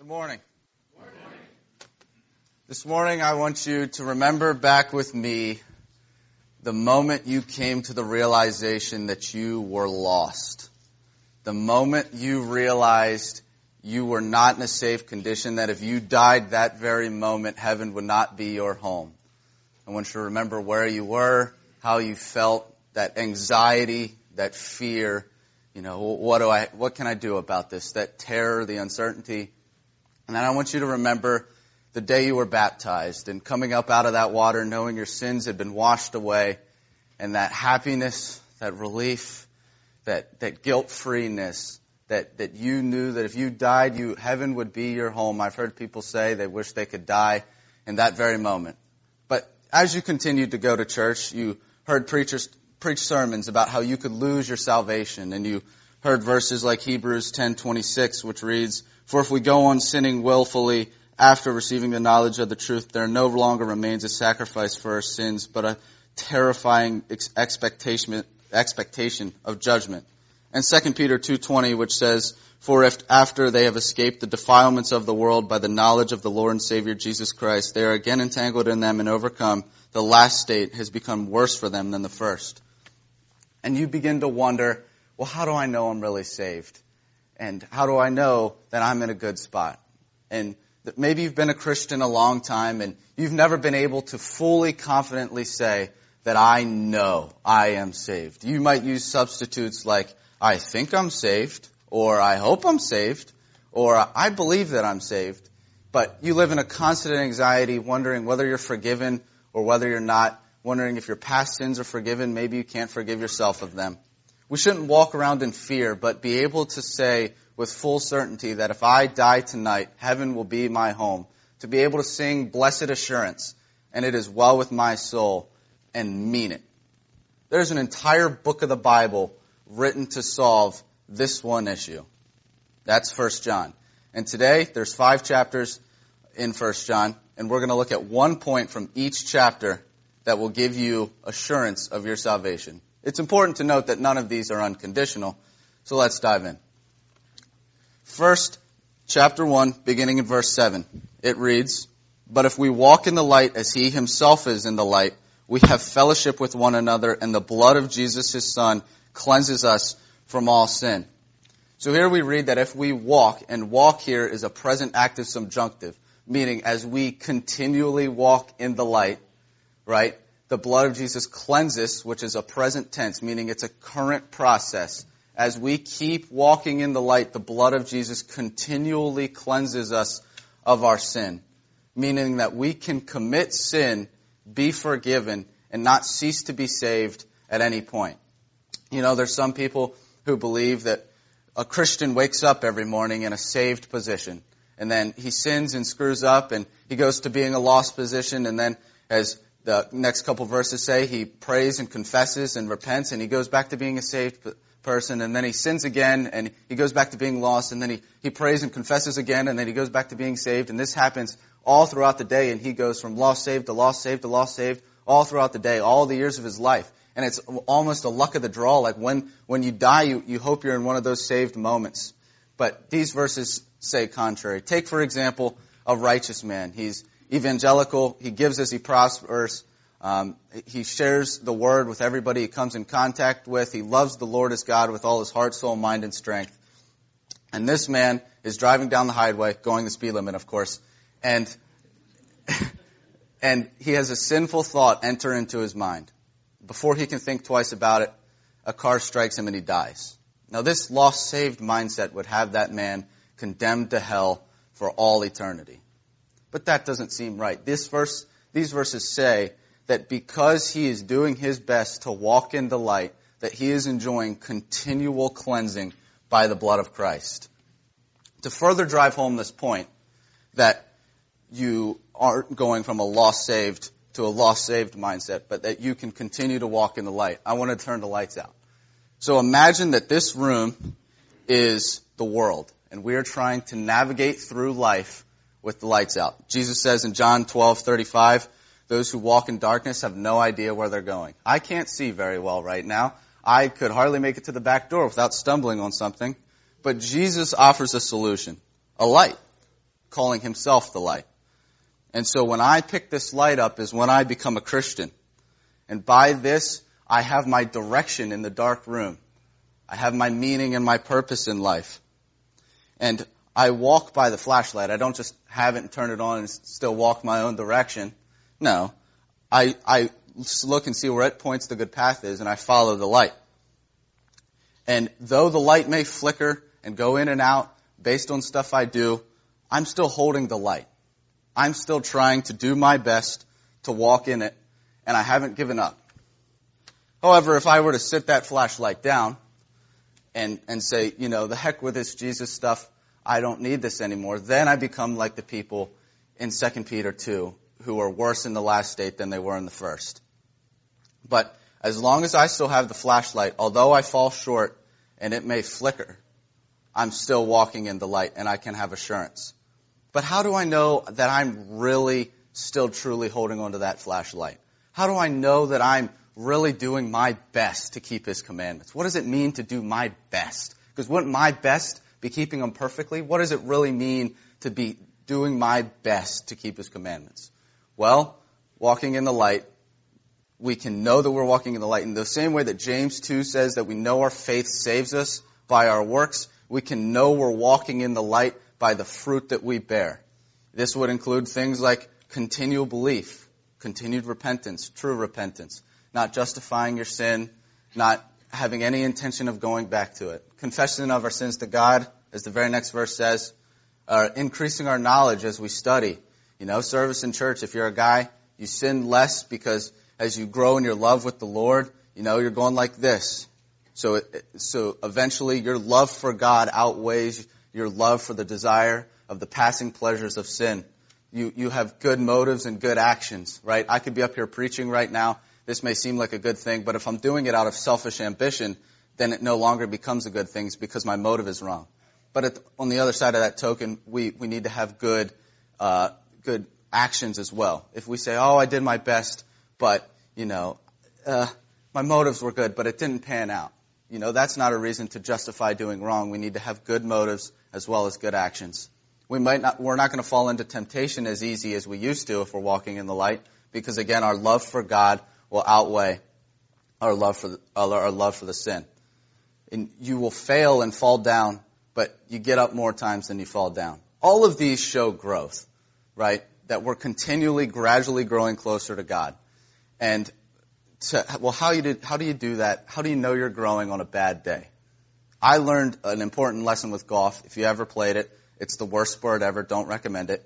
Good morning. This morning I want you to remember back with me the moment you came to the realization that you were lost. The moment you realized you were not in a safe condition, that if you died that very moment, heaven would not be your home. I want you to remember where you were, how you felt, that anxiety, that fear. What can I do about this? That terror, the uncertainty. And then I want you to remember the day you were baptized and coming up out of that water, knowing your sins had been washed away, and that happiness, that relief, that guilt-freeness, that you knew that if you died, heaven would be your home. I've heard people say they wish they could die in that very moment. But as you continued to go to church, you heard preachers preach sermons about how you could lose your salvation, and you heard verses like Hebrews 10:26, which reads, "For if we go on sinning willfully after receiving the knowledge of the truth, there no longer remains a sacrifice for our sins, but a terrifying expectation of judgment." And 2 Peter 2:20, which says, "For if after they have escaped the defilements of the world by the knowledge of the Lord and Savior Jesus Christ, they are again entangled in them and overcome, the last state has become worse for them than the first." And you begin to wonder, well, how do I know I'm really saved? And how do I know that I'm in a good spot? And maybe you've been a Christian a long time and you've never been able to fully confidently say that I know I am saved. You might use substitutes like, I think I'm saved, or I hope I'm saved, or I believe that I'm saved. But you live in a constant anxiety, wondering whether you're forgiven or whether you're not, wondering if your past sins are forgiven. Maybe you can't forgive yourself of them. We shouldn't walk around in fear, but be able to say with full certainty that if I die tonight, heaven will be my home. To be able to sing blessed assurance, and it is well with my soul, and mean it. There's an entire book of the Bible written to solve this one issue. That's 1 John. And today, there's 5 chapters in 1 John, and we're going to look at one point from each chapter that will give you assurance of your salvation. It's important to note that none of these are unconditional, so let's dive in. First, chapter 1, beginning in verse 7, it reads, "But if we walk in the light as he himself is in the light, we have fellowship with one another, and the blood of Jesus his Son cleanses us from all sin." So here we read that if we walk, and walk here is a present active subjunctive, meaning as we continually walk in the light, right? The blood of Jesus cleanses, which is a present tense, meaning it's a current process. As we keep walking in the light, the blood of Jesus continually cleanses us of our sin, meaning that we can commit sin, be forgiven, and not cease to be saved at any point. There's some people who believe that a Christian wakes up every morning in a saved position, and then he sins and screws up, and he goes to being a lost position, and then as the next couple verses say, he prays and confesses and repents, and he goes back to being a saved person, and then he sins again, and he goes back to being lost, and then he prays and confesses again, and then he goes back to being saved, and this happens all throughout the day, and he goes from lost saved to lost saved to lost saved all throughout the day, all the years of his life. And it's almost a luck of the draw, like when you die, you hope you're in one of those saved moments. But these verses say contrary. Take, for example, a righteous man. He's evangelical, he gives as he prospers, he shares the word with everybody he comes in contact with, he loves the Lord his God with all his heart, soul, mind, and strength. And this man is driving down the highway, going the speed limit, of course, and he has a sinful thought enter into his mind. Before he can think twice about it, a car strikes him and he dies. Now this lost saved mindset would have that man condemned to hell for all eternity. But that doesn't seem right. These verses say that because he is doing his best to walk in the light, that he is enjoying continual cleansing by the blood of Christ. To further drive home this point, that you aren't going from a lost saved to a lost saved mindset, but that you can continue to walk in the light, I want to turn the lights out. So imagine that this room is the world, and we are trying to navigate through life with the lights out. Jesus says in John 12:35, "Those who walk in darkness have no idea where they're going." I can't see very well right now. I could hardly make it to the back door without stumbling on something. But Jesus offers a solution, a light. calling himself the light. And so when I pick this light up is when I become a Christian. And by this, I have my direction in the dark room. I have my meaning and my purpose in life. And I walk by the flashlight. I don't just have it and turn it on and still walk my own direction. No. I look and see where it points the good path is, and I follow the light. And though the light may flicker and go in and out based on stuff I do, I'm still holding the light. I'm still trying to do my best to walk in it, and I haven't given up. However, if I were to sit that flashlight down and say, the heck with this Jesus stuff, I don't need this anymore, then I become like the people in 2 Peter 2 who are worse in the last state than they were in the first. But as long as I still have the flashlight, although I fall short and it may flicker, I'm still walking in the light and I can have assurance. But how do I know that I'm really still truly holding on to that flashlight? How do I know that I'm really doing my best to keep His commandments? What does it mean to do my best? Because wouldn't my best be keeping them perfectly? What does it really mean to be doing my best to keep His commandments? Well, walking in the light, we can know that we're walking in the light. In the same way that James 2 says that we know our faith saves us by our works, we can know we're walking in the light by the fruit that we bear. This would include things like continual belief, continued repentance, true repentance, not justifying your sin, not having any intention of going back to it. Confession of our sins to God, as the very next verse says, increasing our knowledge as we study. Service in church, if you're a guy, you sin less because as you grow in your love with the Lord, you're going like this. So eventually your love for God outweighs your love for the desire of the passing pleasures of sin. You have good motives and good actions, right? I could be up here preaching right now. This may seem like a good thing, but if I'm doing it out of selfish ambition, then it no longer becomes a good thing because my motive is wrong. But on the other side of that token, we need to have good actions as well. If we say, I did my best, but, my motives were good, but it didn't pan out. That's not a reason to justify doing wrong. We need to have good motives as well as good actions. We're not going to fall into temptation as easy as we used to if we're walking in the light, because again, our love for God will outweigh our love for the sin. And you will fail and fall down, but you get up more times than you fall down. All of these show growth, right? That we're continually, gradually growing closer to God. And how do you do that? How do you know you're growing on a bad day? I learned an important lesson with golf. If you ever played it, it's the worst sport ever. Don't recommend it.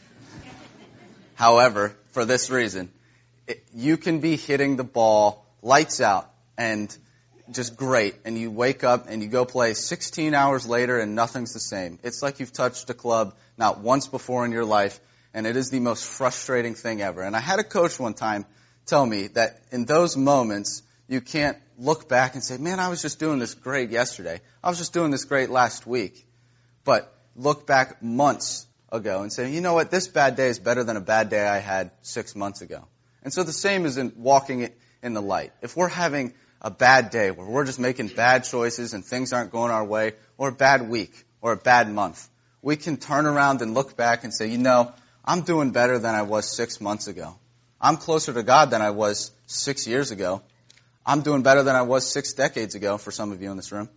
However, for this reason, you can be hitting the ball lights out and just great, and you wake up and you go play 16 hours later and nothing's the same. It's like you've touched a club not once before in your life, and it is the most frustrating thing ever. And I had a coach one time tell me that in those moments, you can't look back and say, man, I was just doing this great yesterday. I was just doing this great last week. But look back months ago and say, you know what, this bad day is better than a bad day I had 6 months ago. And so the same is in walking in the light. If we're having a bad day where we're just making bad choices and things aren't going our way, or a bad week, or a bad month, we can turn around and look back and say, I'm doing better than I was 6 months ago. I'm closer to God than I was 6 years ago. I'm doing better than I was 6 decades ago for some of you in this room.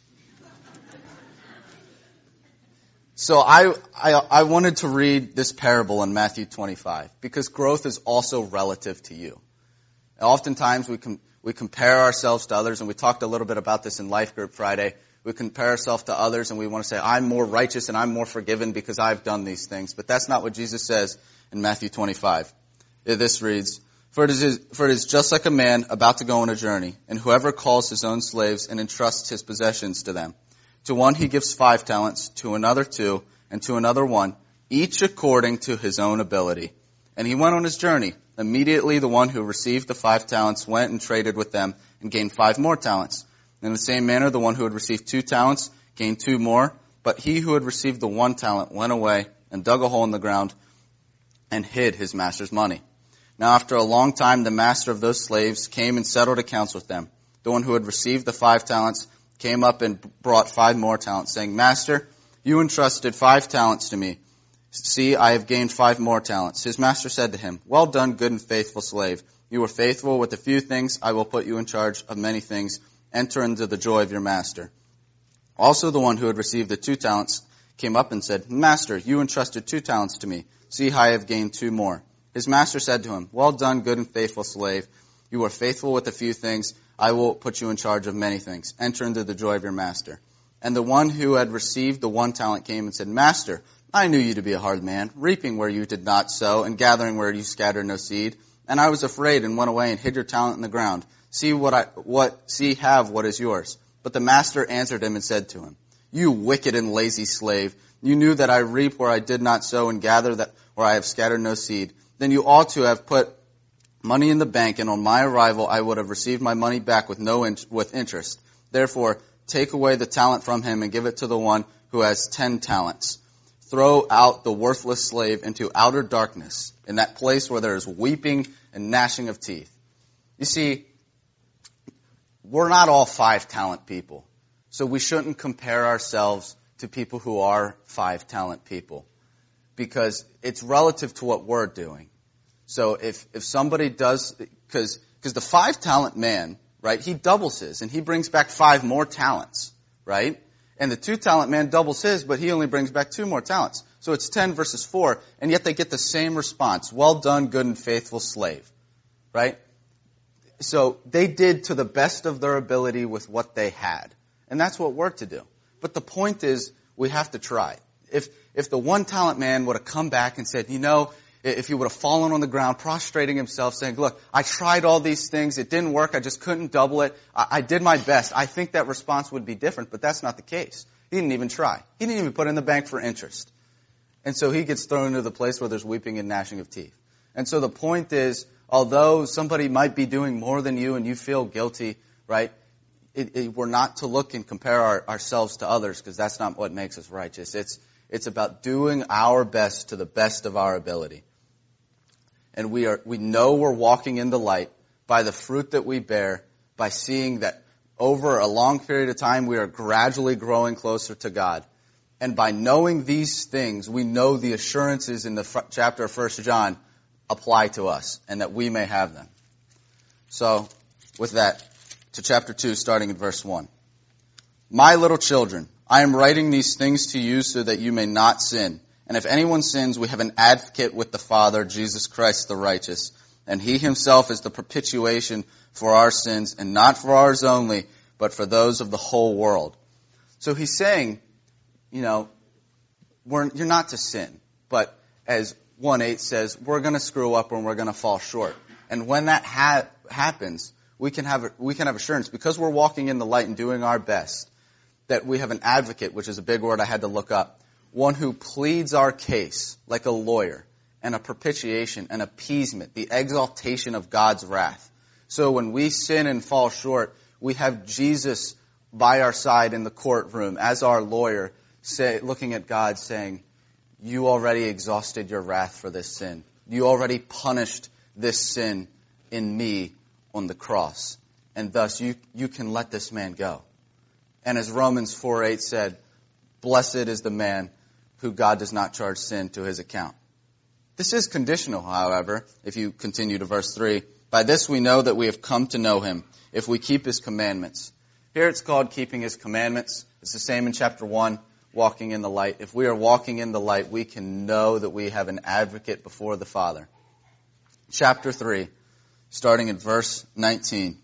So I wanted to read this parable in Matthew 25 because growth is also relative to you. Oftentimes we compare ourselves to others, and we talked a little bit about this in Life Group Friday. We compare ourselves to others and we want to say, I'm more righteous and I'm more forgiven because I've done these things. But that's not what Jesus says in Matthew 25. This reads, For it is just like a man about to go on a journey, and whoever calls his own slaves and entrusts his possessions to them. To one he gives 5 talents, to another 2, and to another 1, each according to his own ability. And he went on his journey. Immediately the one who received the 5 talents went and traded with them and gained 5 more talents. In the same manner, the one who had received 2 talents gained 2 more, but he who had received the 1 talent went away and dug a hole in the ground and hid his master's money. Now after a long time, the master of those slaves came and settled accounts with them. The one who had received the 5 talents came up and brought 5 more talents, saying, Master, you entrusted 5 talents to me. See, I have gained 5 more talents. His master said to him, Well done, good and faithful slave. You were faithful with a few things. I will put you in charge of many things. Enter into the joy of your master. Also the one who had received the 2 talents came up and said, Master, you entrusted 2 talents to me. See, I have gained 2 more. His master said to him, Well done, good and faithful slave. You were faithful with a few things. I will put you in charge of many things. Enter into the joy of your master. And the one who had received the 1 talent came and said, Master, I knew you to be a hard man, reaping where you did not sow, and gathering where you scattered no seed. And I was afraid and went away and hid your talent in the ground. See, have what is yours. But the master answered him and said to him, You wicked and lazy slave, you knew that I reap where I did not sow and gather that where I have scattered no seed. Then you ought to have put money in the bank, and on my arrival I would have received my money back with interest. Therefore, take away the talent from him and give it to the one who has 10 talents. Throw out the worthless slave into outer darkness, in that place where there is weeping and gnashing of teeth. You see, we're not all 5-talent people, so we shouldn't compare ourselves to people who are 5-talent people, because it's relative to what we're doing. So if somebody does, because the 5-talent man, right, he doubles his, and he brings back 5 more talents, right? And the 2-talent man doubles his, but he only brings back 2 more talents. So it's 10 versus 4, and yet they get the same response. Well done, good and faithful slave. Right? So they did to the best of their ability with what they had. And that's what we're to do. But the point is, we have to try. If the 1-talent man would have come back and said, if he would have fallen on the ground, prostrating himself, saying, look, I tried all these things, it didn't work, I just couldn't double it, I did my best, I think that response would be different, but that's not the case. He didn't even try. He didn't even put it in the bank for interest. And so he gets thrown into the place where there's weeping and gnashing of teeth. And so the point is, although somebody might be doing more than you and you feel guilty, right, we're not to look and compare ourselves to others, because that's not what makes us righteous. It's about doing our best to the best of our ability. And we know we're walking in the light by the fruit that we bear, by seeing that over a long period of time we are gradually growing closer to God. And by knowing these things, we know the assurances in the chapter of 1 John apply to us, and that we may have them. So, with that, to chapter 2, starting in verse 1. My little children, I am writing these things to you so that you may not sin. And if anyone sins, we have an advocate with the Father, Jesus Christ the righteous. And he himself is the propitiation for our sins, and not for ours only, but for those of the whole world. So he's saying, you're not to sin. But as 1:8 says, we're going to screw up and we're going to fall short. And when that happens, we can have assurance, because we're walking in the light and doing our best, that we have an advocate, which is a big word I had to look up. One who pleads our case like a lawyer, and a propitiation, an appeasement, the exaltation of God's wrath. So when we sin and fall short, we have Jesus by our side in the courtroom as our lawyer, looking at God saying, you already exhausted your wrath for this sin. You already punished this sin in me on the cross. And thus you can let this man go. And as Romans 4:8 said, blessed is the man who God does not charge sin to his account. This is conditional, however, if you continue to verse 3. By this we know that we have come to know him, if we keep his commandments. Here it's called keeping his commandments. It's the same in chapter 1, walking in the light. If we are walking in the light, we can know that we have an advocate before the Father. Chapter 3, starting at verse 19.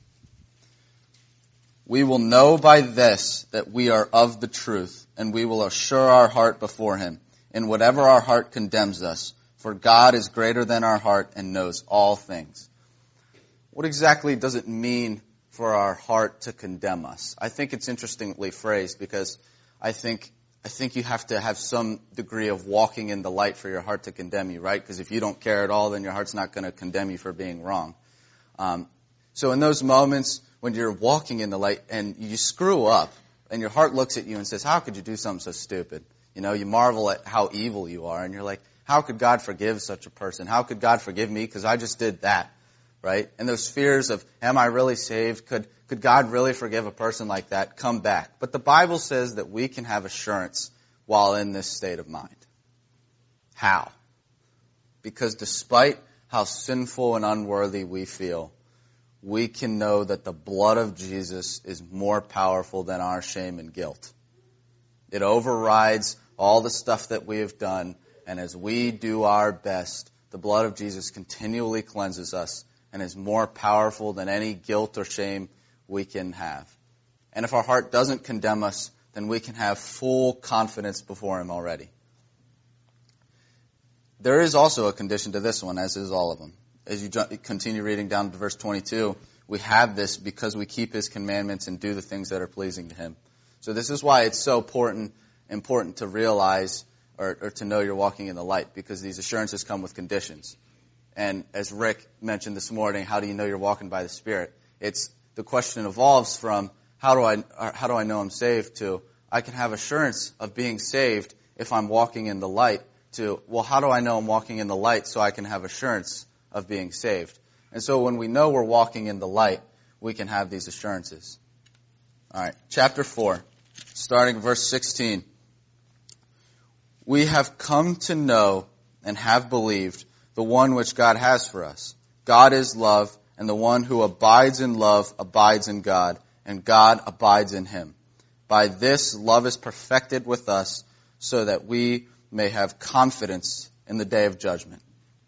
We will know by this that we are of the truth, and we will assure our heart before him, in whatever our heart condemns us. For God is greater than our heart and knows all things. What exactly does it mean for our heart to condemn us? I think it's interestingly phrased, because I think you have to have some degree of walking in the light for your heart to condemn you, right? Because if you don't care at all, then your heart's not going to condemn you for being wrong. So in those moments when you're walking in the light and you screw up, and your heart looks at you and says, how could you do something so stupid? You marvel at how evil you are, and you're like, how could God forgive such a person? How could God forgive me because I just did that, right? And those fears of, am I really saved? Could God really forgive a person like that? Come back. But the Bible says that we can have assurance while in this state of mind. How? Because despite how sinful and unworthy we feel, we can know that the blood of Jesus is more powerful than our shame and guilt. It overrides all the stuff that we have done, and as we do our best, the blood of Jesus continually cleanses us and is more powerful than any guilt or shame we can have. And if our heart doesn't condemn us, then we can have full confidence before Him already. There is also a condition to this one, as is all of them. As you continue reading down to verse 22, we have this because we keep His commandments and do the things that are pleasing to Him. So this is why it's so important to realize or to know you're walking in the light, because these assurances come with conditions. And as Rick mentioned this morning, how do you know you're walking by the Spirit? The question evolves from how do I know I'm saved to I can have assurance of being saved if I'm walking in the light to, well, how do I know I'm walking in the light so I can have assurance of being saved? And so when we know we're walking in the light, we can have these assurances. All right, chapter 4, starting verse 16. We have come to know and have believed the one which God has for us. God is love, and the one who abides in love abides in God, and God abides in him. By this, love is perfected with us, so that we may have confidence in the day of judgment.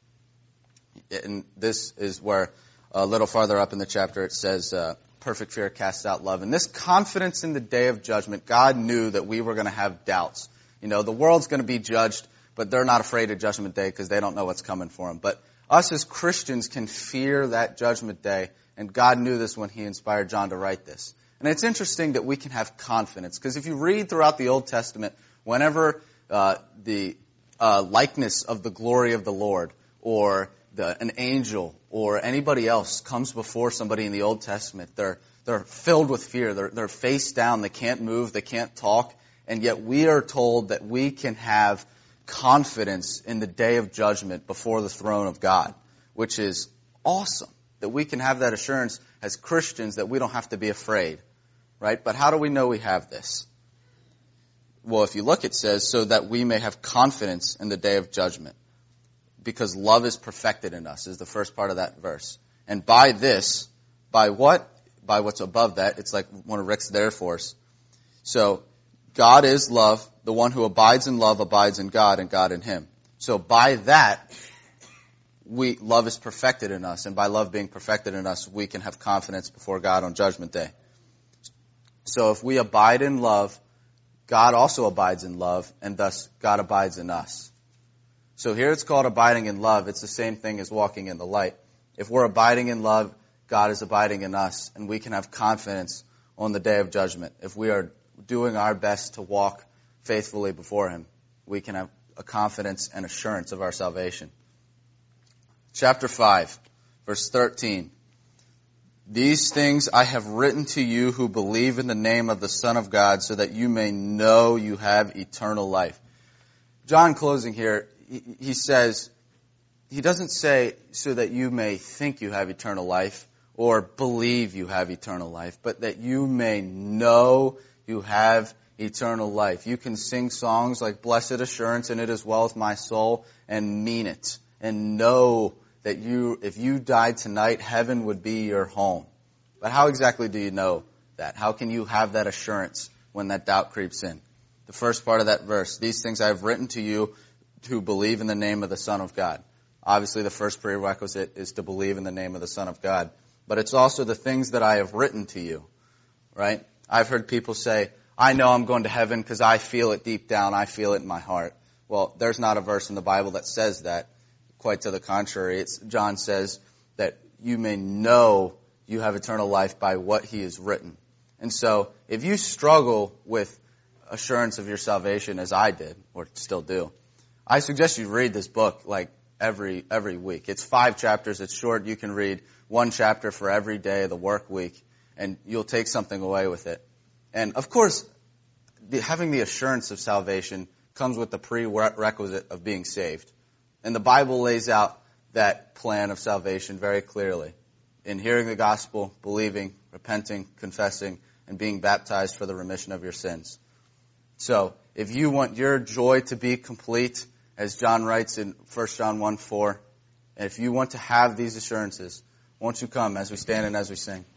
And this is where, a little farther up in the chapter, it says, perfect fear casts out love. And this confidence in the day of judgment, God knew that we were going to have doubts. You know, the world's going to be judged, but they're not afraid of judgment day because they don't know what's coming for them. But us as Christians can fear that judgment day, and God knew this when He inspired John to write this. And it's interesting that we can have confidence, because if you read throughout the Old Testament, whenever the likeness of the glory of the Lord or an angel or anybody else comes before somebody in the Old Testament, they're filled with fear. They're face down. They can't move. They can't talk. And yet we are told that we can have confidence in the day of judgment before the throne of God, which is awesome, that we can have that assurance as Christians that we don't have to be afraid, right? But how do we know we have this? Well, if you look, it says, so that we may have confidence in the day of judgment, because love is perfected in us, is the first part of that verse. And by this, by what? By what's above that. It's like one of Rick's therefores. So, God is love. The one who abides in love abides in God, and God in him. So by that, love is perfected in us. And by love being perfected in us, we can have confidence before God on Judgment Day. So if we abide in love, God also abides in love, and thus God abides in us. So here it's called abiding in love. It's the same thing as walking in the light. If we're abiding in love, God is abiding in us, and we can have confidence on the day of judgment. If we are doing our best to walk faithfully before Him, we can have a confidence and assurance of our salvation. Chapter 5, verse 13. These things I have written to you who believe in the name of the Son of God, so that you may know you have eternal life. John, closing here, he says, he doesn't say so that you may think you have eternal life or believe you have eternal life, but that you may know you have eternal life. You can sing songs like Blessed Assurance and It Is Well With My Soul and mean it and know that if you died tonight, heaven would be your home. But how exactly do you know that? How can you have that assurance when that doubt creeps in? The first part of that verse, these things I have written to you who believe in the name of the Son of God. Obviously, the first prerequisite is to believe in the name of the Son of God. But it's also the things that I have written to you, right? I've heard people say, I know I'm going to heaven because I feel it deep down. I feel it in my heart. Well, there's not a verse in the Bible that says that. Quite to the contrary. John says that you may know you have eternal life by what He has written. And so, if you struggle with assurance of your salvation, as I did, or still do, I suggest you read this book like every week. It's 5 chapters. It's short. You can read 1 chapter for every day of the work week, and you'll take something away with it. And of course, having the assurance of salvation comes with the prerequisite of being saved. And the Bible lays out that plan of salvation very clearly. In hearing the gospel, believing, repenting, confessing, and being baptized for the remission of your sins. So, if you want your joy to be complete as John writes in 1 John 1:4. And if you want to have these assurances, won't you come as we stand and as we sing?